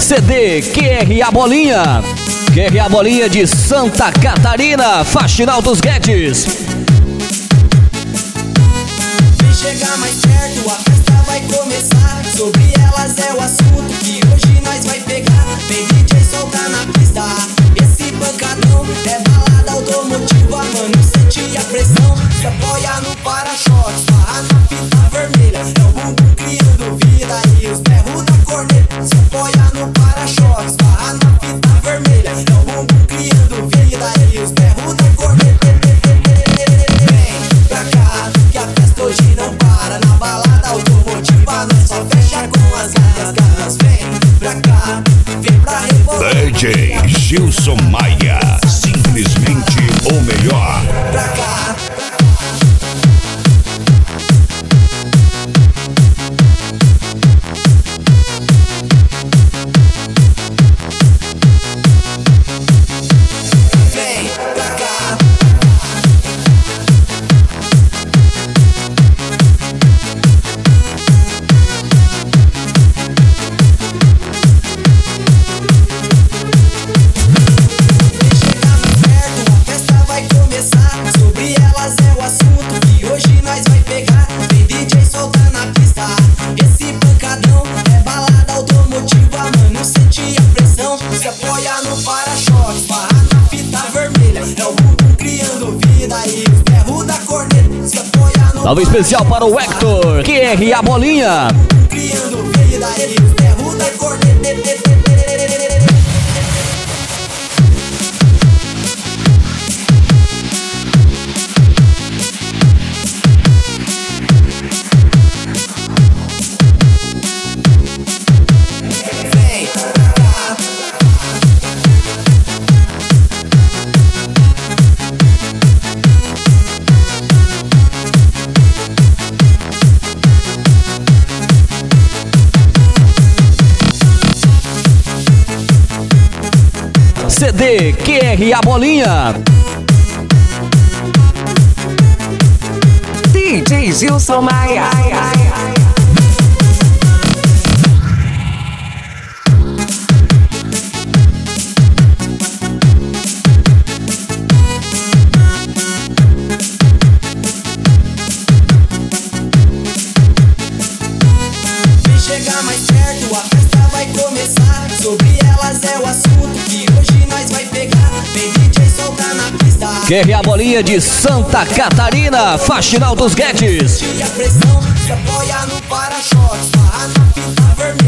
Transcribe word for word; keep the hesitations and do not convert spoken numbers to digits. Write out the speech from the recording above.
C D Q R A Bolinha. Q R A Bolinha de Santa Catarina, Faxinal dos Guedes. Vem chegar mais perto, a festa vai começar. Sobre elas é o assunto que hoje nós vai pegar. Vem D J soltar na pista, esse pancadão é balada automotiva, mano, sente a pressão. Se apoia no para-choque, barra na fita vermelha. É o bumbum criando vida e os berros da corneta. Se apoia no para-choque, barra na fita vermelha. É o bumbum criando vida e os berros da corneta. Vem pra cá, que a festa hoje não para. Na balada automotiva nós só fecha com as garras. Vem pra cá, vem pra revolver. D J Gilson Maia, simplesmente o melhor. Pra cá. Vem pra cá. Sobre elas é o assunto que hoje nós vai pegar. Vem D J soltar na pista, esse pancadão é balada automotiva, mano, sente a pressão. Se apoia no para-choque, barra na fita vermelha. É o bumbum criando vida e os berros da corneta. Se apoia no Salve especial para o Hector, Q R A Bolinha. criando vida e os berros da corneta. C D Q R A Bolinha. D J Gilson Maia. Vem chegar mais perto, a festa vai começar. Sobre elas é o assunto que hoje nós vai pegar. Vem D J soltar na pista, Q R A Bolinha de Santa Catarina, Faxinal dos Guedes. sente a pressão. Se apoia no para-choque, barra na fita vermelha.